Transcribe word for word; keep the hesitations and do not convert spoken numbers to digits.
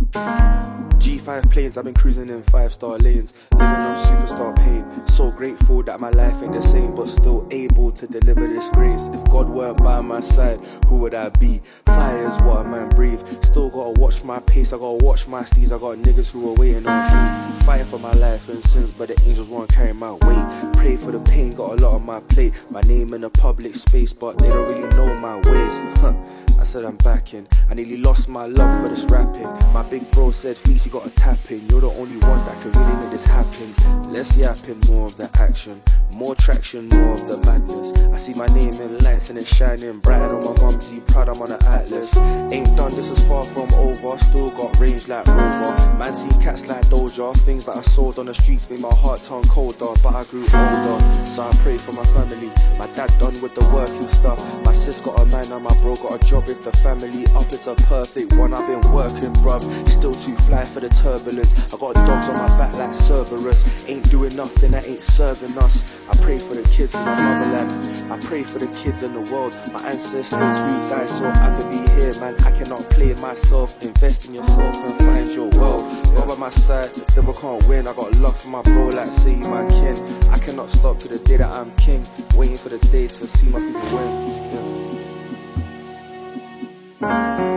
G five planes, I've been cruising in five-star lanes, living on superstar pain. So grateful that my life ain't the same, but still able to deliver this grace. If God weren't by my side, who would I be? Fire is what a man breathe. Still gotta watch my pace, I gotta watch my steez. I got niggas who are waiting on me, fighting for my life and sins, but the angels won't carry my weight. Pray for the pain, got a lot on my plate. My name in a public space, but they don't really know my ways. Huh. I said I'm backing. I nearly lost my love for this rapping. My big bro said, Feast, you gotta tap in. You're the only one that can really make this happen. Let's yap in more of the action, more traction, more of the madness. I see my name in lights and it's shining bright on my mum's proud I'm on the atlas. Ain't done, this is far from over. Still got range like Rover. Man see cats like Doja. Things that I sold on the streets made my heart turn colder, but I grew older, so I pray for my family. My dad done with the working stuff. My sis got a man and my bro got a job. If the family up is a perfect one, I've been working, bruv. Still too fly for the turbulence. I got dogs on my back like Cerberus. Ain't doing nothing that ain't serving us. I pray for the kids in my motherland. I pray for the kids in the world. My ancestors who died so I could be here, man. I cannot play myself. Invest in yourself and find your world. God by my side, never can't win. I got love for my bro like say you my kin. I cannot stop to the day that I'm king. Waiting for the day to see my people win. Yeah.